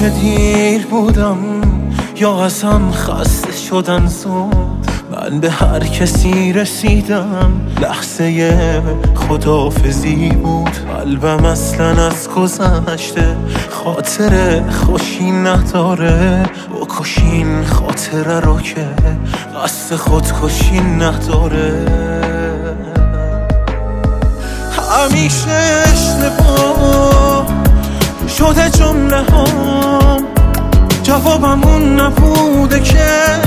که دیر بودم یا اصلا خسته شدن زود، من به هر کسی رسیدم لحظه خداحافظی بود. قلبم اصلا از گذشته خاطر خوشی نداره، بکشین خاطره رو که قصد خودکشی نداره. همیشه اشتباه شده جمله هام، جوابمون نبوده که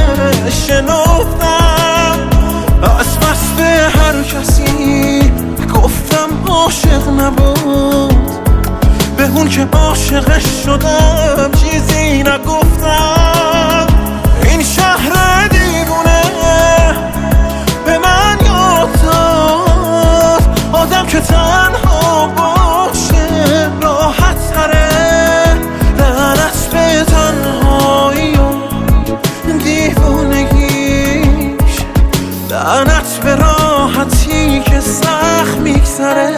شنفتم از بس به هر کسی گفتم عاشق نبود، به اون که عاشقش شدم چیزی نگفتم. این شهر دیوونه به من یاد داد آدم که تنها باشه راحت تره. لعنت به تنهایی و دیوونگیش، لعنت به راحتی که سخت میگذره.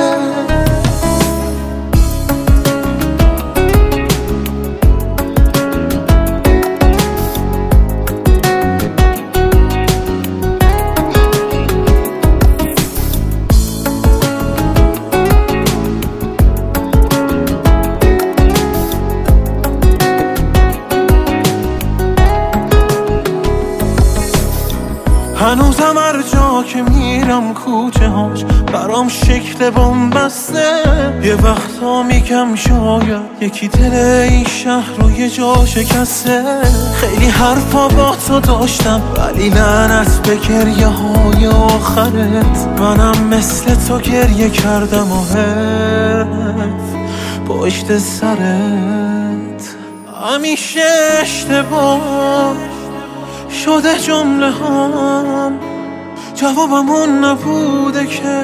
هنوزم هر جا که میرم کوچه هاش برام شکل بن‌بسته. یه وقتا میگم شاید یکی دل این شهر رو یه جا شکسته. خیلی حرفا با تو داشتم ولی لعنت به گریه های آخرت، منم مثل تو گریه کردم و حیف پشت سرت. همیشه اشتباه شده جمله هام، جوابمون نبوده که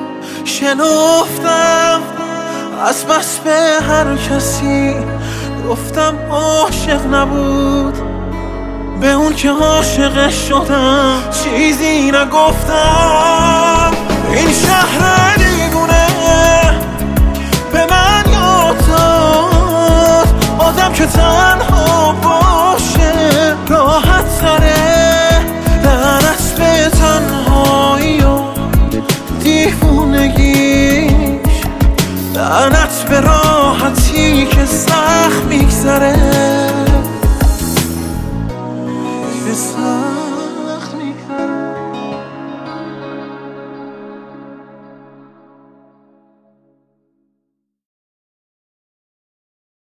شنفتم از بس به هر کسی گفتم عاشق نبود، به اون که عاشقش شدم چیزی نگفتم. این شهر دیوونه به من یاد داد آدم که تنها باشه راحت تره. لعنت به تنهایی و دیوونگیش، لعنت به راحتی که سخت میگذره.